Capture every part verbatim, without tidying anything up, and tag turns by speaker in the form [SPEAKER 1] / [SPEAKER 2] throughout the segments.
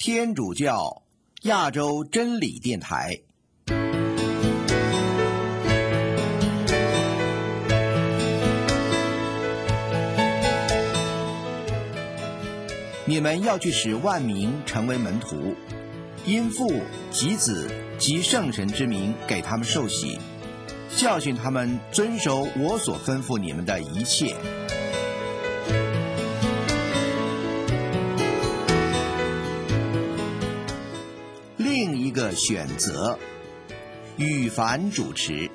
[SPEAKER 1] 天主教亚洲真理电台。你们要去使万民成为门徒，因父及子及圣神之名给他们受洗，教训他们遵守我所吩咐你们的一切。另一个选择，羽凡主持。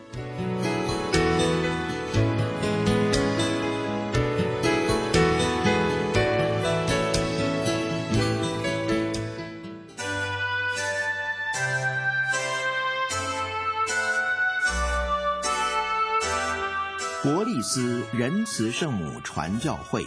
[SPEAKER 1] 伯利斯仁慈圣母传教会。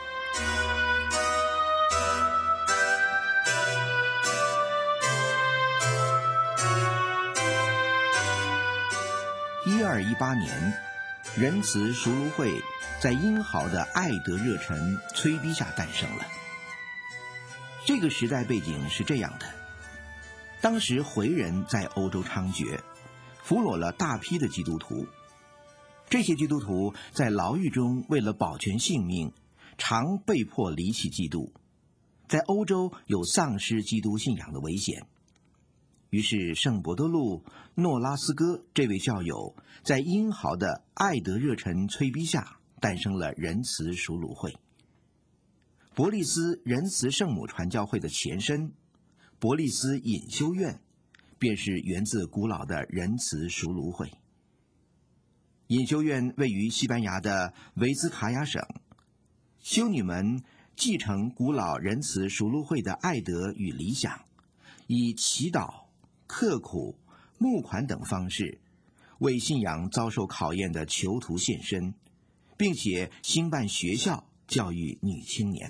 [SPEAKER 1] 一二一八年，仁慈赎卢会在英豪的爱德热忱催逼下诞生了。这个时代背景是这样的：当时回人在欧洲猖獗，俘虏了大批的基督徒。这些基督徒在牢狱中为了保全性命，常被迫离弃基督，在欧洲有丧失基督信仰的危险。于是圣伯多禄诺拉斯哥这位教友在英豪的爱德热忱催逼下诞生了仁慈赎卢会。伯利斯仁慈圣母传教会的前身伯利斯隐修院便是源自古老的仁慈赎卢会。隐修院位于西班牙的维兹卡亚省，修女们继承古老仁慈赎卢会的爱德与理想，以祈祷、刻苦、募款等方式为信仰遭受考验的囚徒献身，并且兴办学校教育女青年。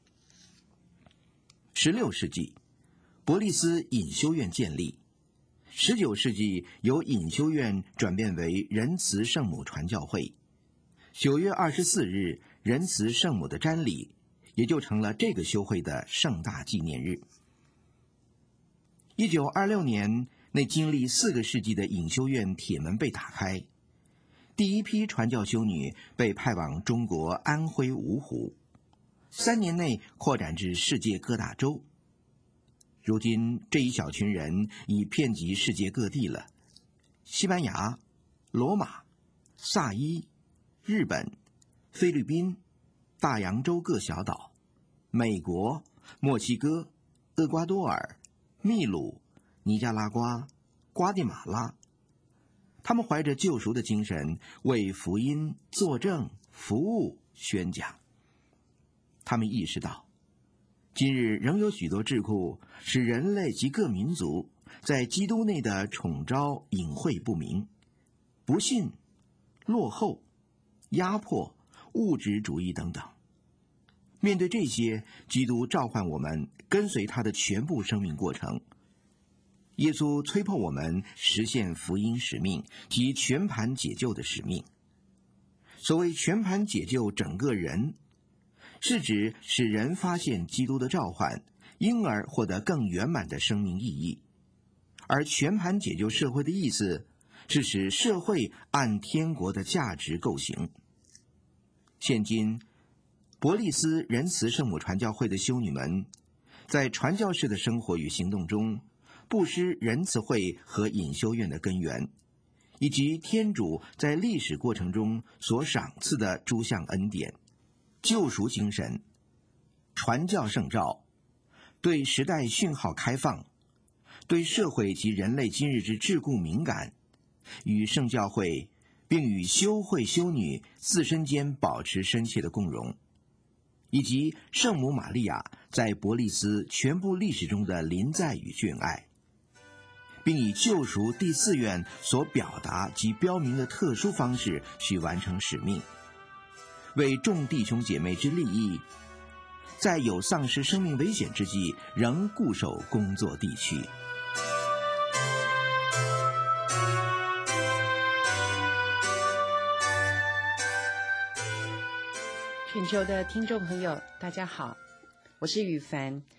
[SPEAKER 1] 十六世纪，伯利斯隐修院建立。十九世纪，由隐修院转变为仁慈圣母传教会。九月二十四日，仁慈圣母的瞻礼也就成了这个修会的盛大纪念日。一九二六年，那经历四个世纪的隐修院铁门被打开，第一批传教修女被派往中国安徽芜湖，三年内扩展至世界各大洲。如今这一小群人已遍及世界各地了，西班牙、罗马、萨伊、日本、菲律宾、大洋洲各小岛、美国、墨西哥、厄瓜多尔、秘鲁、尼加拉瓜、瓜地马拉。他们怀着救赎的精神，为福音作证、服务、宣讲。他们意识到，今日仍有许多智库使人类及各民族在基督内的宠召隐晦不明，不信、落后、压迫、物质主义等等。面对这些，基督召唤我们跟随他的全部生命过程。耶稣催迫我们实现福音使命及全盘解救的使命。所谓全盘解救整个人，是指使人发现基督的召唤，因而获得更圆满的生命意义。而全盘解救社会的意思，是使社会按天国的价值构行。现今，伯利斯仁慈圣母传教会的修女们，在传教士的生活与行动中，不失仁慈会和隐修院的根源，以及天主在历史过程中所赏赐的诸项恩典。救赎精神、传教圣召、对时代讯号开放、对社会及人类今日之桎梏敏感，与圣教会并与修会修女自身间保持深切的共融，以及圣母玛利亚在伯利斯全部历史中的临在与眷爱，并以救赎第四愿所表达及标明的特殊方式去完成使命，为众弟兄姐妹之利益，在有丧失生命危险之际，仍固守工作地区。
[SPEAKER 2] 全球的听众朋友，大家好，我是雨凡。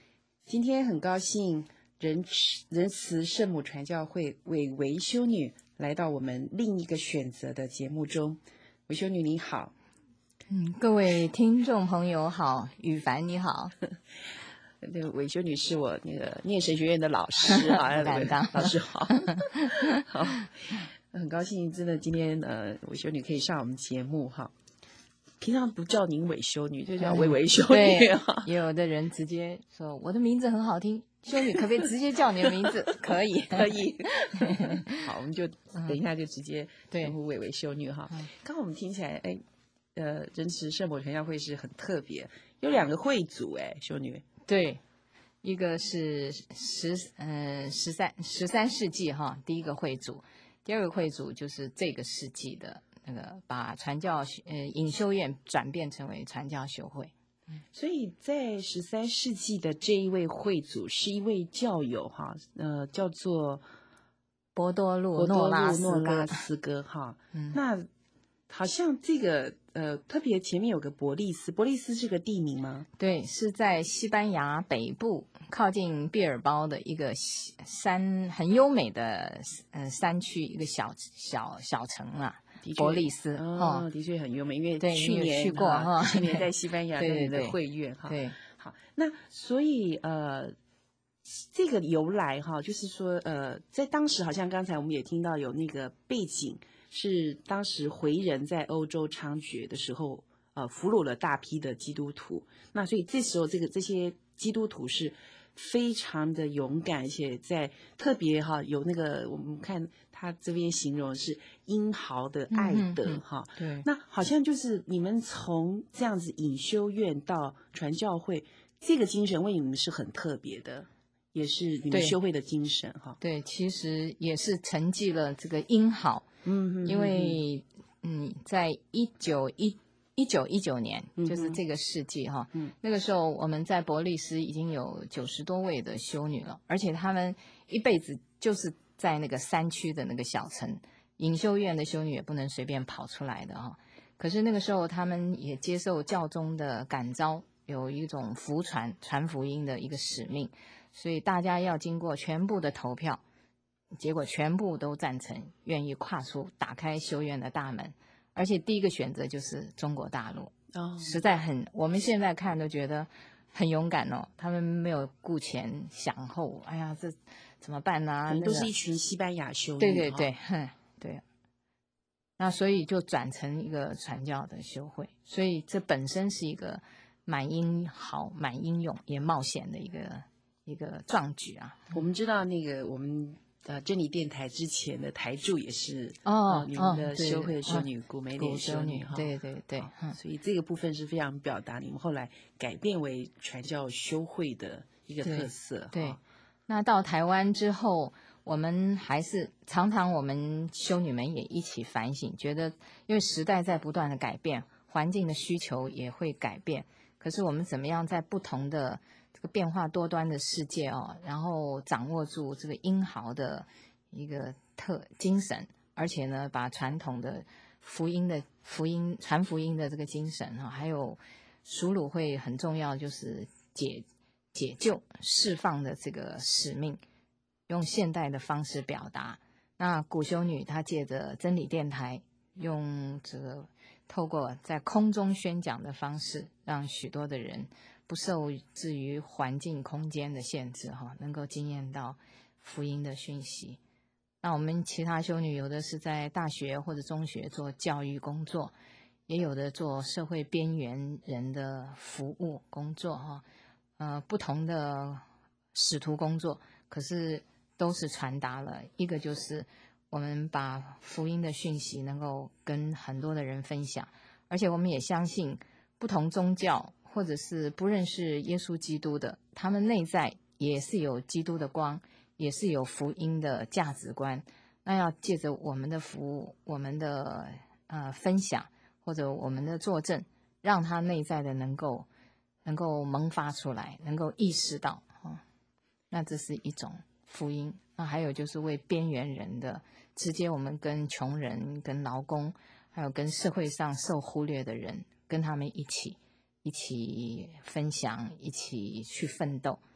[SPEAKER 2] 今天很高兴仁仁慈圣母传教会为维修女来到我们另一个选择的节目中。维修女你好。
[SPEAKER 3] 嗯，各位听众朋友好，宇凡你好。
[SPEAKER 2] 那个维修女是我那个念神学院的老师啊，
[SPEAKER 3] 不敢当。
[SPEAKER 2] 老师好。好，很高兴真的今天呃维修女可以上我们节目哈。平常不叫您维修女，就叫维维修女哈、
[SPEAKER 3] 嗯。也有的人直接说我的名字很好听，修女可不可以直接叫你的名字？可以，
[SPEAKER 2] 可以。好，我们就等一下就直接称呼维维修女哈。刚刚我们听起来，哎，呃，仁慈圣母传教会是很特别，有两个会组哎，修女。
[SPEAKER 3] 对，一个是十嗯十三十三世纪哈，第一个会组，第二个会组就是这个世纪的那个把传教呃隐修院转变成为传教修会。
[SPEAKER 2] 所以在十三世纪的这一位会祖是一位教友哈，呃，叫做
[SPEAKER 3] 博多禄诺拉斯
[SPEAKER 2] 诺拉斯哥哈。嗯，那好像这个呃，特别前面有个伯利斯，伯利斯是个地名吗？
[SPEAKER 3] 对，是在西班牙北部靠近毕尔包的一个山，很优美的呃山区，一个小小小城啊。伯利斯
[SPEAKER 2] 哦，的确很优美，因为
[SPEAKER 3] 对
[SPEAKER 2] 去年
[SPEAKER 3] 去过哈，
[SPEAKER 2] 去年在西班牙
[SPEAKER 3] 对
[SPEAKER 2] 的会院哈。
[SPEAKER 3] 对，
[SPEAKER 2] 好，那所以呃，这个由来哈，就是说呃，在当时好像刚才我们也听到有那个背景。是当时回人在欧洲猖獗的时候，呃，俘虏了大批的基督徒。那所以这时候，这个这些基督徒是非常的勇敢，而且在特别哈有那个我们看他这边形容是英豪的爱德哈、
[SPEAKER 3] 嗯嗯。对。
[SPEAKER 2] 那好像就是你们从这样子隐修院到传教会，这个精神为你们是很特别的。也是你们修会的精神哈。
[SPEAKER 3] 对，其实也是承继了这个英好。嗯，因为嗯，在一九一一九一九年，就是这个世纪哈，嗯，那个时候我们在伯利斯已经有九十多位的修女了，而且他们一辈子就是在那个山区的那个小城，隐修院的修女也不能随便跑出来的哈。可是那个时候他们也接受教宗的感召，有一种福传传福音的一个使命。所以大家要经过全部的投票，结果全部都赞成，愿意跨出打开修院的大门，而且第一个选择就是中国大陆。哦，实在很，我们现在看都觉得很勇敢哦。他们没有顾前想后，哎呀，这怎么办呢、啊？
[SPEAKER 2] 可能都是一群西班牙修女。
[SPEAKER 3] 对对对，哼，对。那所以就转成一个传教的修会，所以这本身是一个蛮英豪、蛮英勇也冒险的一个。一个壮举啊！
[SPEAKER 2] 我们知道那个我们呃真理电台之前的台柱也是
[SPEAKER 3] 哦，
[SPEAKER 2] 呃、你们的修会的修女、
[SPEAKER 3] 哦、
[SPEAKER 2] 古美莲修女哈，
[SPEAKER 3] 对对对、
[SPEAKER 2] 嗯，所以这个部分是非常表达你们后来改变为传教修会的一个特色。
[SPEAKER 3] 对，对那到台湾之后，我们还是常常我们修女们也一起反省，觉得因为时代在不断的改变，环境的需求也会改变，可是我们怎么样在不同的这个变化多端的世界哦，然后掌握住这个英豪的一个特精神，而且呢，把传统的福音的福音传福音的这个精神哈，还有赎掳会很重要，就是解解救释放的这个使命，用现代的方式表达。那古修女她借着真理电台，用这个透过在空中宣讲的方式，让许多的人不受制于环境空间的限制哈，能够经验到福音的讯息。那我们其他修女有的是在大学或者中学做教育工作，也有的做社会边缘人的服务工作哈，呃，不同的使徒工作，可是都是传达了一个，就是我们把福音的讯息能够跟很多的人分享，而且我们也相信不同宗教或者是不认识耶稣基督的，他们内在也是有基督的光，也是有福音的价值观。那要借着我们的服务，我们的呃分享或者我们的作证，让他内在的能够能够萌发出来，能够意识到啊、哦，那这是一种福音。那还有就是为边缘人的，直接我们跟穷人、跟劳工，还有跟社会上受忽略的人，跟他们一起一起分享，一起去奋斗。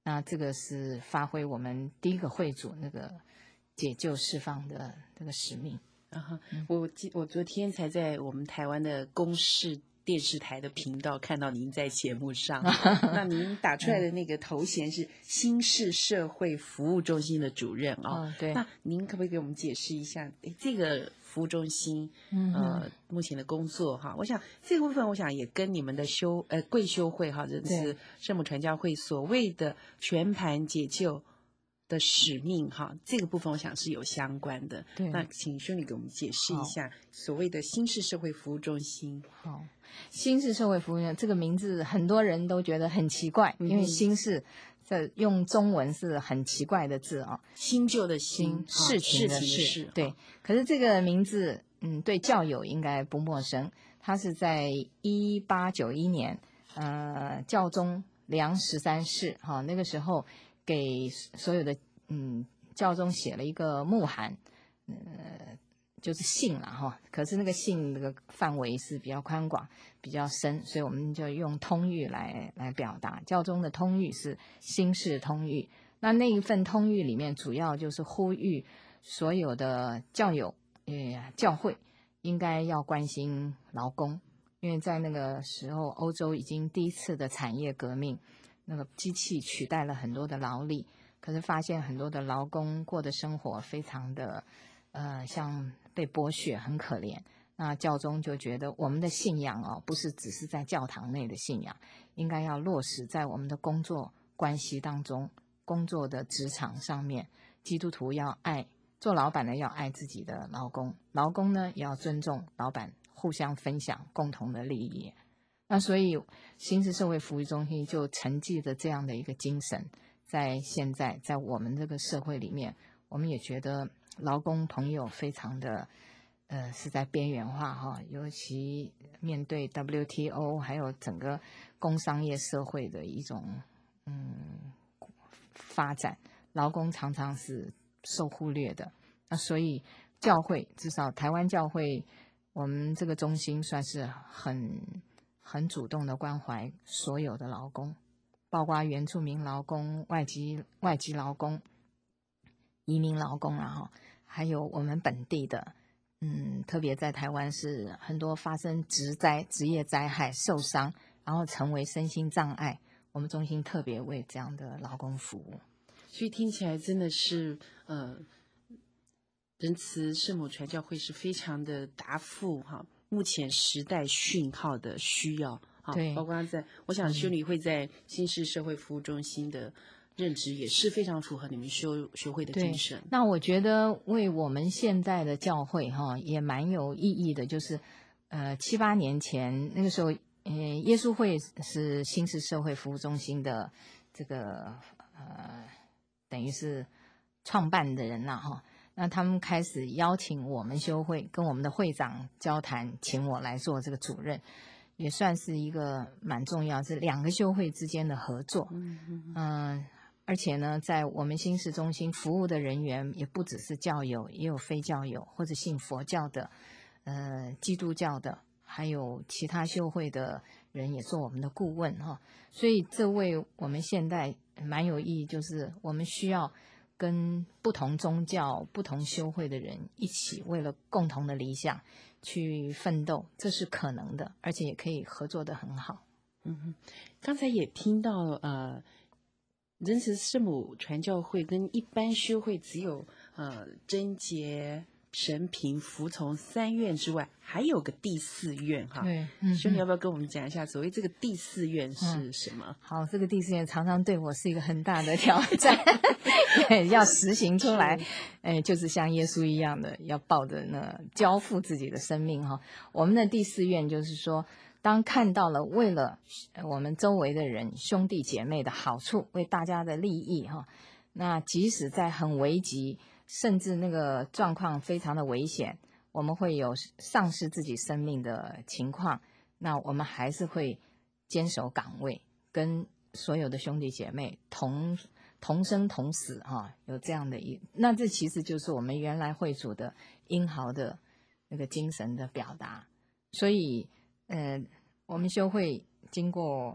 [SPEAKER 3] 那这个是发挥我们第一个会主那个解救释放的这个使命。
[SPEAKER 2] 啊，我记我昨天才在我们台湾的公视电视台的频道看到您在节目上，那您打出来的那个头衔是新市社会服务中心的主任哦。
[SPEAKER 3] 哦对。
[SPEAKER 2] 那您可不可以给我们解释一下，诶这个服务中心，
[SPEAKER 3] 嗯
[SPEAKER 2] 呃，目前的工作哈？我想这个部分，我想也跟你们的修呃贵修会哈，仁慈圣母传教会所谓的全盘解救的使命哈，这个部分我想是有相关的。
[SPEAKER 3] 对，
[SPEAKER 2] 那请修女给我们解释一下所谓的新市社会服务中心。
[SPEAKER 3] 好，新市社会服务中心这个名字很多人都觉得很奇怪，嗯、因为新市这用中文是很奇怪的字啊，
[SPEAKER 2] 新旧的新，
[SPEAKER 3] 事情的事，对。可是这个名字，嗯，对教友应该不陌生。它是在一八九一年，呃，教宗良十三世哈、哦，那个时候。给所有的嗯教宗写了一个牧函，呃，就是信了哈。可是那个信那个范围是比较宽广、比较深，所以我们就用通谕来来表达。教宗的通谕是新式通谕，那那一份通谕里面主要就是呼吁所有的教友、呃教会应该要关心劳工，因为在那个时候欧洲已经第一次的产业革命。那个机器取代了很多的劳力，可是发现很多的劳工过的生活非常的，呃，像被剥削，很可怜。那教宗就觉得我们的信仰哦，不是只是在教堂内的信仰，应该要落实在我们的工作关系当中，工作的职场上面，基督徒要爱，做老板的要爱自己的劳工，劳工呢也要尊重老板，互相分享共同的利益。那所以新市社会服务中心就承继着这样的一个精神，在现在在我们这个社会里面，我们也觉得劳工朋友非常的呃是在边缘化哈，尤其面对 W T O 还有整个工商业社会的一种嗯发展，劳工常常是受忽略的。那所以教会，至少台湾教会，我们这个中心算是很很主动的关怀所有的劳工，包括原住民劳工、外籍外籍劳工、移民劳工啊，哈，还有我们本地的，嗯，特别在台湾是很多发生职灾、职业灾害受伤，然后成为身心障碍，我们中心特别为这样的劳工服务。
[SPEAKER 2] 所以听起来真的是，呃，仁慈圣母传教会是非常的答复哈。目前时代讯号的需要，
[SPEAKER 3] 对，
[SPEAKER 2] 包括在，我想修女会在新市社会服务中心的任职也是非常符合你们修学会的精神。
[SPEAKER 3] 那我觉得为我们现在的教会哈也蛮有意义的，就是呃七八年前那个时候，呃耶稣会是新市社会服务中心的这个呃等于是创办的人啦哈。那他们开始邀请我们修会跟我们的会长交谈，请我来做这个主任，也算是一个蛮重要，是两个修会之间的合作。嗯嗯、呃、而且呢，在我们新市中心服务的人员也不只是教友，也有非教友或者信佛教的，呃，基督教的，还有其他修会的人也做我们的顾问哈。所以这为我们现在蛮有意义，就是我们需要跟不同宗教、不同修会的人一起，为了共同的理想去奋斗，这是可能的，而且也可以合作得很好。
[SPEAKER 2] 嗯哼，刚才也听到呃，仁慈圣母传教会跟一般修会只有呃贞洁、神平、服从三愿之外，还有个第四愿哈。
[SPEAKER 3] 对，嗯，
[SPEAKER 2] 兄弟要不要跟我们讲一下所谓这个第四愿是什么？
[SPEAKER 3] 嗯、好，这个第四愿常常对我是一个很大的挑战，要实行出来，哎，就是像耶稣一样的，要抱着那交付自己的生命哈。我们的第四愿就是说，当看到了为了我们周围的人兄弟姐妹的好处，为大家的利益哈，那即使在很危急，甚至那个状况非常的危险，我们会有丧失自己生命的情况，那我们还是会坚守岗位，跟所有的兄弟姐妹同同生同死哈，有这样的一，那这其实就是我们原来会主的英豪的那个精神的表达。所以呃，我们修会经过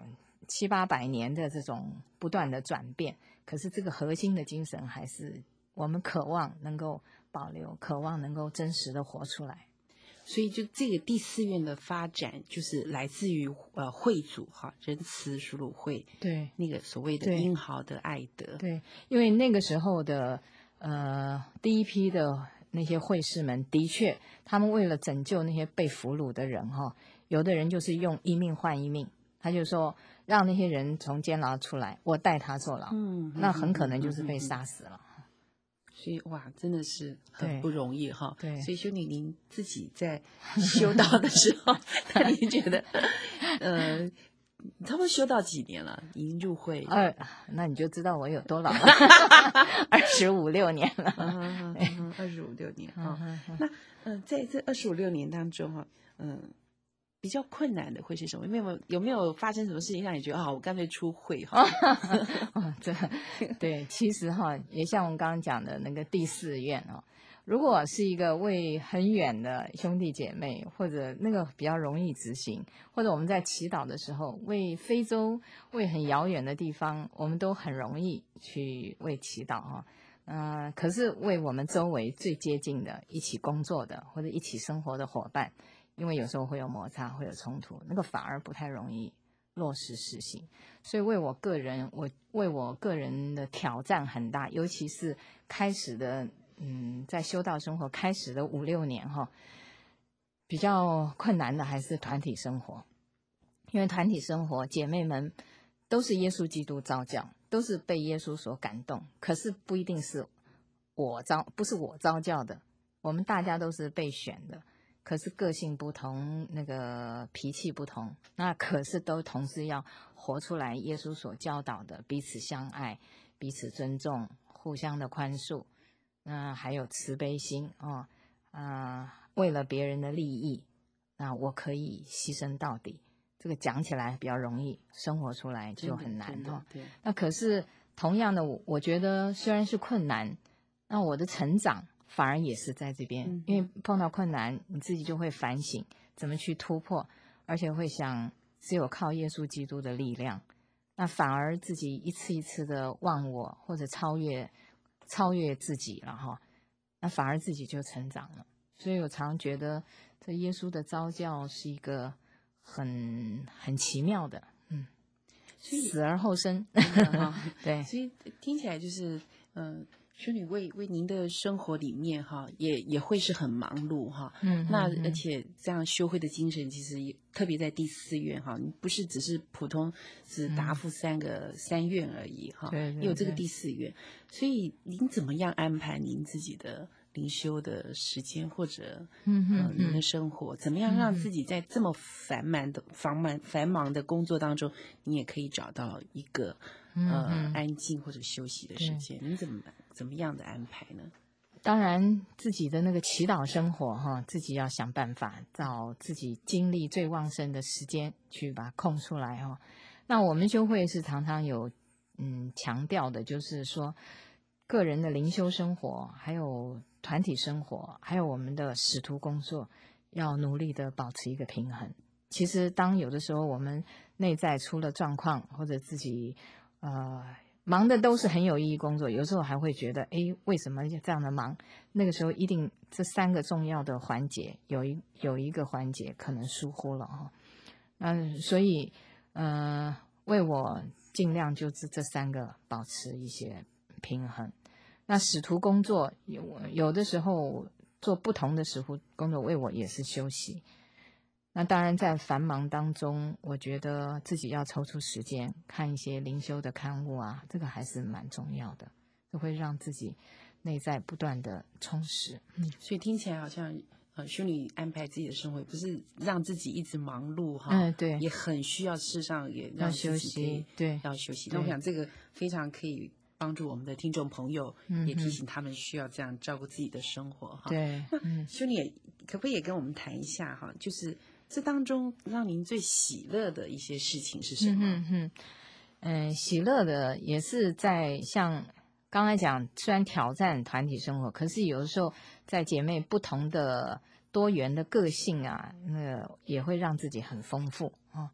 [SPEAKER 3] 七八百年的这种不断的转变，可是这个核心的精神还是我们渴望能够保留，渴望能够真实的活出来。
[SPEAKER 2] 所以就这个第四院的发展，就是来自于呃会祖哈仁慈属乳会，
[SPEAKER 3] 对，
[SPEAKER 2] 那个所谓的
[SPEAKER 3] 对
[SPEAKER 2] 英豪的爱德，
[SPEAKER 3] 对，因为那个时候的呃第一批的那些会士们，的确他们为了拯救那些被俘虏的人哈，有的人就是用一命换一命，他就说让那些人从监牢出来，我带他坐牢，
[SPEAKER 2] 嗯，
[SPEAKER 3] 那很可能就是被杀死了。
[SPEAKER 2] 所以哇，真的是很
[SPEAKER 3] 对
[SPEAKER 2] 不容易哈。
[SPEAKER 3] 对，
[SPEAKER 2] 所以兄弟您自己在修道的时候，那您觉得，呃，差不多修道几年了？已经入会
[SPEAKER 3] 二，那你就知道我有多老了，二十五六年了，
[SPEAKER 2] 二十五六年哈。那嗯、呃，在这二十五六年当中哈，嗯、呃。比较困难的会是什么？有没有有没有发生什么事情让你觉得啊，我干脆出会哈？
[SPEAKER 3] 哦，这对，其实哈，也像我们刚刚讲的那个第四院哦，如果是一个为很远的兄弟姐妹，或者那个比较容易执行，或者我们在祈祷的时候，为非洲、为很遥远的地方，我们都很容易去为祈祷哈。嗯、呃，可是为我们周围最接近的、一起工作的或者一起生活的伙伴。因为有时候会有摩擦，会有冲突，那个反而不太容易落实实行。所以为我个人，我为我个人的挑战很大，尤其是开始的，嗯，在修道生活开始的五六年哈，比较困难的还是团体生活，因为团体生活姐妹们都是耶稣基督召教，都是被耶稣所感动，可是不一定是我召，不是我召教的，我们大家都是被选的。可是个性不同，那个脾气不同，那可是都同时要活出来耶稣所教导的彼此相爱、彼此尊重、互相的宽恕，那、呃、还有慈悲心哦，啊、呃，为了别人的利益，那我可以牺牲到底。这个讲起来比较容易，生活出来就很难哦。
[SPEAKER 2] 对，
[SPEAKER 3] 那可是同样的，我我觉得虽然是困难，那我的成长。反而也是在这边，
[SPEAKER 2] 嗯、
[SPEAKER 3] 因为碰到困难，你自己就会反省怎么去突破，而且会想只有靠耶稣基督的力量，那反而自己一次一次的忘我或者超越超越自己了哈，那反而自己就成长了。所以我常觉得这耶稣的召教是一个很很奇妙的，嗯，死而后生，对，
[SPEAKER 2] 所以听起来就是嗯。呃修女为为您的生活里面哈，也也会是很忙碌哈。
[SPEAKER 3] 嗯，
[SPEAKER 2] 那而且这样修会的精神，其实也特别在第四院哈，你不是只是普通只答复三个、嗯、三院而已哈，
[SPEAKER 3] 对，
[SPEAKER 2] 也有这个第四院。所以您怎么样安排您自己的灵修的时间，或者
[SPEAKER 3] 嗯嗯、
[SPEAKER 2] 呃、您的生活，怎么样让自己在这么繁忙的繁忙繁忙的工作当中，你也可以找到一个呃、
[SPEAKER 3] 嗯、
[SPEAKER 2] 安静或者休息的时间？您怎么怎么样的安排呢？
[SPEAKER 3] 当然，自己的那个祈祷生活哈，自己要想办法找自己精力最旺盛的时间去把它空出来哈。那我们修会是常常有嗯强调的，就是说个人的灵修生活，还有团体生活，还有我们的使徒工作，要努力的保持一个平衡。其实，当有的时候我们内在出了状况，或者自己呃。忙的都是很有意义工作，有时候还会觉得，哎，为什么这样的忙？那个时候一定这三个重要的环节，有一有一个环节可能疏忽了哈。嗯，所以呃，为我尽量就是这三个保持一些平衡。那使徒工作有有的时候做不同的使徒工作，为我也是休息。那当然，在繁忙当中，我觉得自己要抽出时间看一些灵修的刊物啊，这个还是蛮重要的，这会让自己内在不断的充实。
[SPEAKER 2] 嗯，所以听起来好像呃，修女安排自己的生活，不是让自己一直忙碌哈，
[SPEAKER 3] 嗯，对，
[SPEAKER 2] 也很需要，事实上也让
[SPEAKER 3] 休息，对，
[SPEAKER 2] 要休息。那我想这个非常可以帮助我们的听众朋友，
[SPEAKER 3] 嗯、
[SPEAKER 2] 也提醒他们需要这样照顾自己的生活哈。
[SPEAKER 3] 对，
[SPEAKER 2] 那修女也可不可以也跟我们谈一下哈，就是这当中让您最喜乐的一些事情是什么？
[SPEAKER 3] 嗯嗯嗯，喜乐的也是在像刚才讲，虽然挑战团体生活，可是有的时候在姐妹不同的多元的个性啊，那个也会让自己很丰富啊、哦。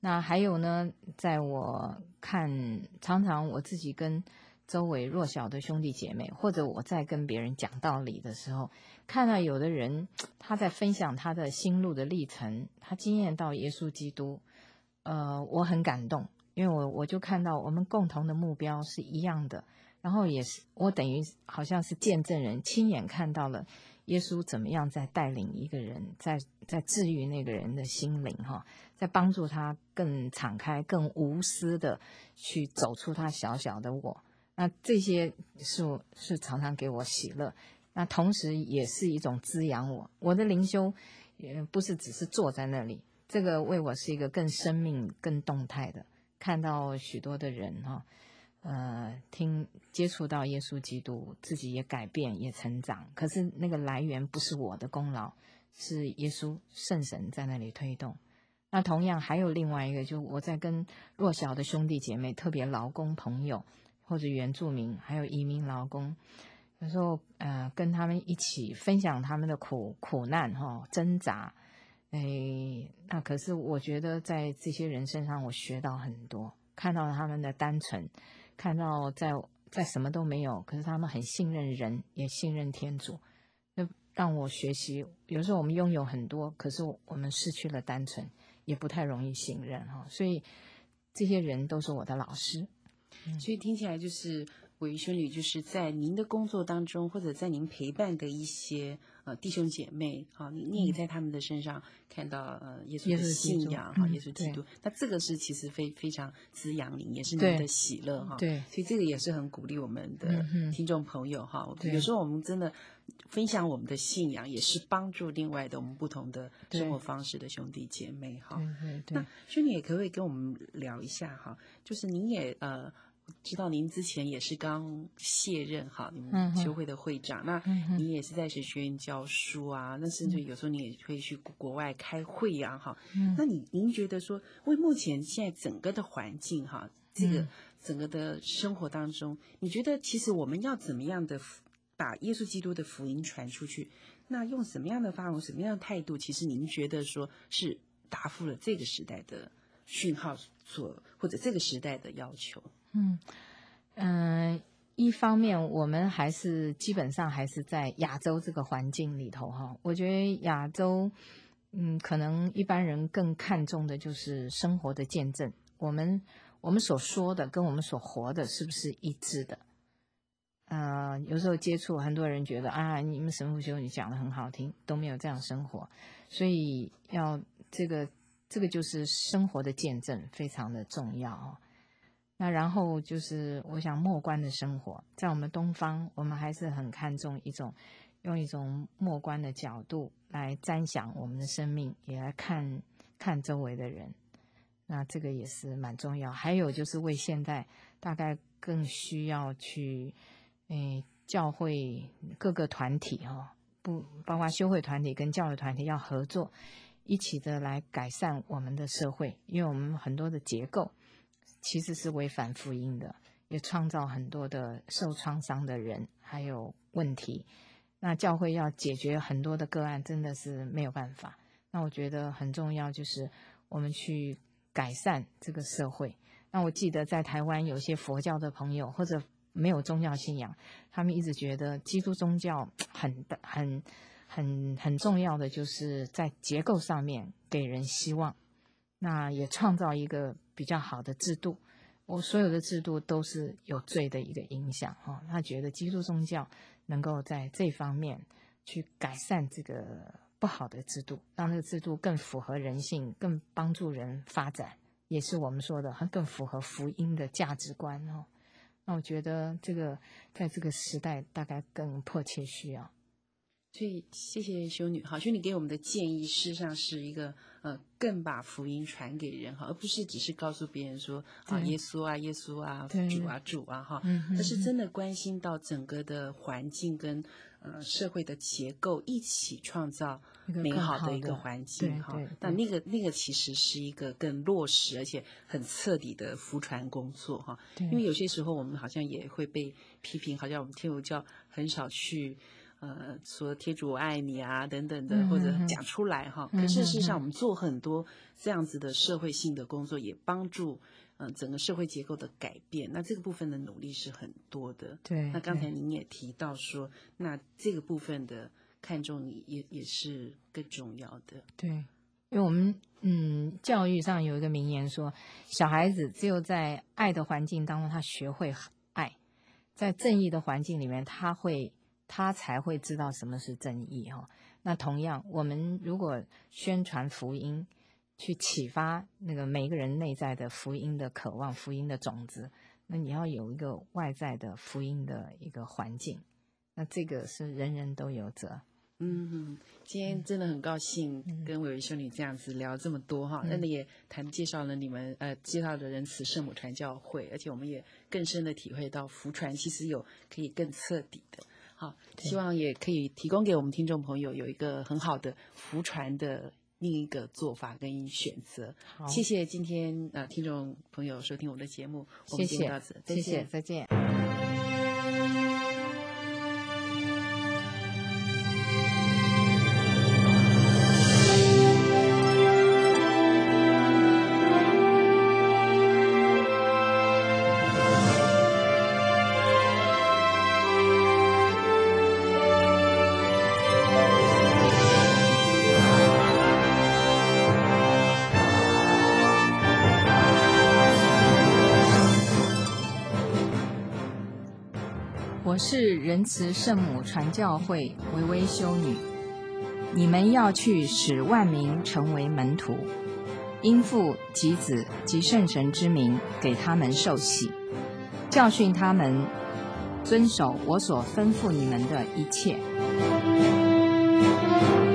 [SPEAKER 3] 那还有呢，在我看，常常我自己跟周围弱小的兄弟姐妹，或者我在跟别人讲道理的时候，看到有的人他在分享他的心路的历程，他经验到耶稣基督，呃，我很感动，因为我我就看到我们共同的目标是一样的，然后也是我等于好像是见证人，亲眼看到了耶稣怎么样在带领一个人，在在治愈那个人的心灵哈，在帮助他更敞开、更无私的去走出他小小的我。那这些是是常常给我喜乐，那同时也是一种滋养我。我的灵修也不是只是坐在那里，这个为我是一个更生命、更动态的，看到许多的人哈。呃，听接触到耶稣基督，自己也改变，也成长。可是那个来源不是我的功劳，是耶稣圣神在那里推动。那同样还有另外一个，就我在跟弱小的兄弟姐妹，特别劳工朋友或者原住民，还有移民劳工，有时候呃跟他们一起分享他们的苦苦难哈、哦、挣扎。哎，那可是我觉得在这些人身上，我学到很多，看到他们的单纯。看到在在什么都没有，可是他们很信任人，也信任天主，就让我学习。有时候我们拥有很多，可是我们失去了单纯，也不太容易信任哈。所以这些人都是我的老师。
[SPEAKER 2] 嗯、所以听起来就是伟瑜修女，就是在您的工作当中，或者在您陪伴的一些呃弟兄姐妹啊，你你也在他们的身上看到呃耶稣的信仰哈，耶稣基督。嗯、那这个是其实非非常滋养您，也是您的喜乐哈。
[SPEAKER 3] 对，
[SPEAKER 2] 所以这个也是很鼓励我们的听众朋友哈。有时候我们真的分享我们的信仰，也是帮助另外的我们不同的生活方式的兄弟姐妹哈。
[SPEAKER 3] 对对对。
[SPEAKER 2] 那修女也可不可以跟我们聊一下哈？就是您也呃。知道您之前也是刚卸任哈，你们修会的会长，嗯、那你也是在神学院教书啊，那甚至有时候你也会去国外开会啊哈。嗯、那你您觉得说，为目前现在整个的环境哈，这个整个的生活当中，你觉得其实我们要怎么样的把耶稣基督的福音传出去？那用什么样的方式、什么样的态度？其实您觉得说是答复了这个时代的讯号所或者这个时代的要求？
[SPEAKER 3] 嗯嗯、呃，一方面我们还是基本上还是在亚洲这个环境里头哈，我觉得亚洲，嗯，可能一般人更看重的就是生活的见证，我们我们所说的跟我们所活的是不是一致的？呃，有时候接触很多人觉得啊，你们神父修女讲的很好听，都没有这样生活，所以要这个这个就是生活的见证非常的重要哦。那然后就是我想默观的生活，在我们东方，我们还是很看重一种用一种默观的角度来瞻想我们的生命，也来看看周围的人。那这个也是蛮重要。还有就是为现在大概更需要去，诶，教会各个团体哈、哦，不包括修会团体跟教会团体要合作，一起的来改善我们的社会，因为我们很多的结构其实是违反福音的，也创造很多的受创伤的人还有问题。那教会要解决很多的个案真的是没有办法。那我觉得很重要就是我们去改善这个社会。那我记得在台湾有些佛教的朋友或者没有宗教信仰，他们一直觉得基督宗教很很很很重要的就是在结构上面给人希望，那也创造一个比较好的制度。我所有的制度都是有罪的一个影响哈、哦。他觉得基督宗教能够在这方面去改善这个不好的制度，让这个制度更符合人性，更帮助人发展，也是我们说的更符合福音的价值观哦。那我觉得这个在这个时代大概更迫切需要。
[SPEAKER 2] 所以谢谢修女哈，修女给我们的建议事实上是一个呃，更把福音传给人哈，而不是只是告诉别人说啊耶稣啊耶稣啊主啊主啊哈，而是真的关心到整个的环境跟呃社会的结构，一起创造美好的一个环境哈。那那个那个其实是一个更落实而且很彻底的福传工作哈。因为有些时候我们好像也会被批评，好像我们天主教很少去。 呃说天主我爱你啊等等的，
[SPEAKER 3] 嗯
[SPEAKER 2] 或者讲出来哈。
[SPEAKER 3] 嗯
[SPEAKER 2] 可是事实上，我们做很多这样子的社会性的工作，也帮助嗯、呃、整个社会结构的改变。那这个部分的努力是很多的。
[SPEAKER 3] 对。
[SPEAKER 2] 那刚才您也提到说，那这个部分的看重也也是更重要的。
[SPEAKER 3] 对，因为我们嗯教育上有一个名言说，小孩子只有在爱的环境当中，他学会爱，在正义的环境里面，他会他才会知道什么是正义哈、哦。那同样，我们如果宣传福音，去启发那个每个人内在的福音的渴望、福音的种子，那你要有一个外在的福音的一个环境，那这个是人人都有责。
[SPEAKER 2] 嗯，今天真的很高兴跟伟伟修女这样子聊这么多哈，那、嗯、也谈介绍了你们呃介绍的仁慈圣母传教会，而且我们也更深的体会到福传其实有可以更彻底的，好，希望也可以提供给我们听众朋友有一个很好的福传的另一个做法跟选择。谢谢今天呃听众朋友收听我们的节目，我们节目到此，
[SPEAKER 3] 谢谢，谢谢，再见。我是仁慈圣母传教会薇薇修女，你们要去使万民成为门徒，因父及子及圣神之名给他们受洗，教训他们遵守我所吩咐你们的一切。